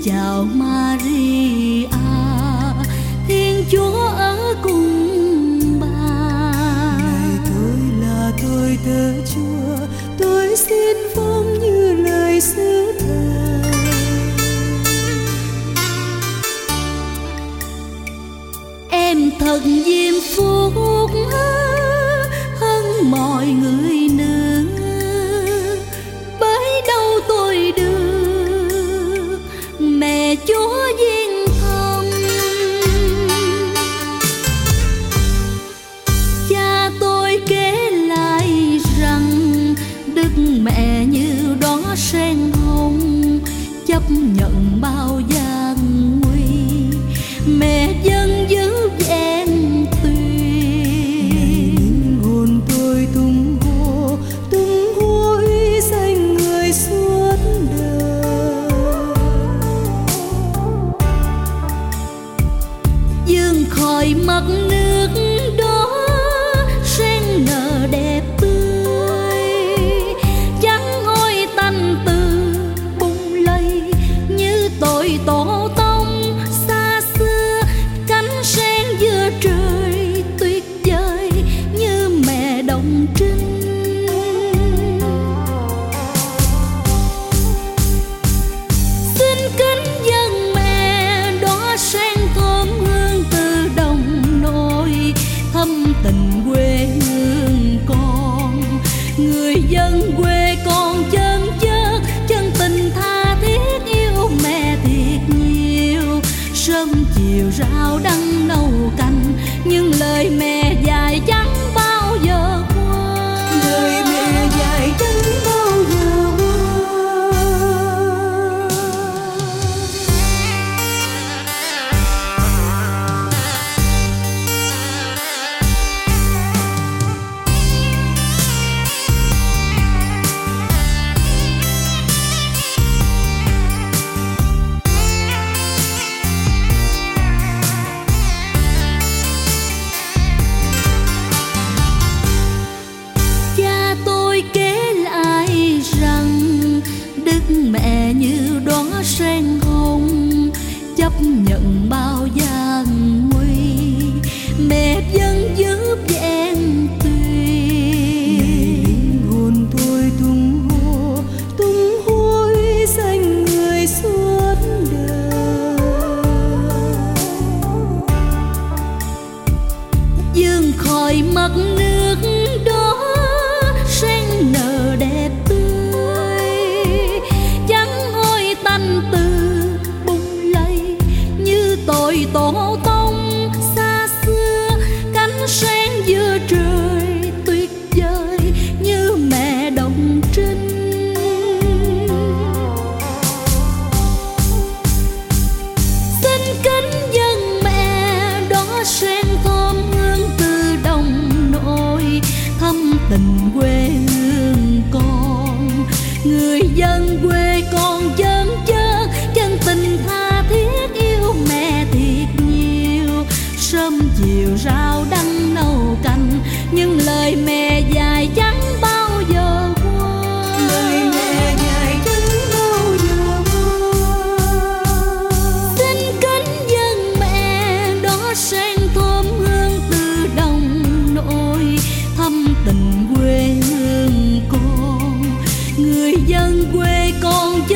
chào Maria, Thiên Chúa ở cùng bà. Này tôi là tôi tớ Chúa, tôi xin vâng như lời sứ thần. Em thật diêm phúc hơn mọi người nữ, bởi đâu tôi được mẹ Chúa duyên thăm. Cha tôi kể lại rằng Đức Mẹ như đóa sen hồng chấp nhận bao gian nguy, mẹ dân giữ vẹn tuyền. Hồn tôi tung hô uy danh người suốt đời. Dương khỏi mặt nước đó sen nở đẹp tươi, trắng hôi tanh từ bung lây như tội tổ tông xa xưa. Cánh sen giữa trời tuyệt vời như mẹ đồng trinh. Xin kính dâng mẹ đóa sen thơm hương từ đồng nôi, thâm tình quê hương con. Người dân quê con chân chất, chân tình tha thiết yêu mẹ thiệt nhiều. Sớm chiều rau đắng nấu canh, nhưng lời mẹ dài chẳng bao giờ qua. Lời mẹ dạy chẳng bao giờ qua. Cha tôi kể lại rằng Đức Mẹ như đóa sen hồng chấp nhận bao gian nguy, mẹ dân giữ vẹn tuyền. Hồn tôi tung hô uy danh người suốt đời. Dương khỏi mặt nước đó sen nở đẹp tươi, trắng hôi tanh từ bung lây như tội tổ tông xa xưa. Cánh sen giữa trời tuyệt vời như mẹ đồng trinh. Xin kính dâng mẹ đóa sen thơm hương từ đồng nôi, thâm tình quê hương con. Người dân quê con chân chất, chân tình tha thiết yêu mẹ thiệt nhiều. Sớm chiều rau đắng nấu canh, nhưng lời mẹ dài chẳng bao giờ qua. Lời mẹ dạy chẳng bao giờ qua. Xin kính dâng mẹ đóa sen thơm hương từ đồng nôi, thâm tình quê hương con. Người dân quê con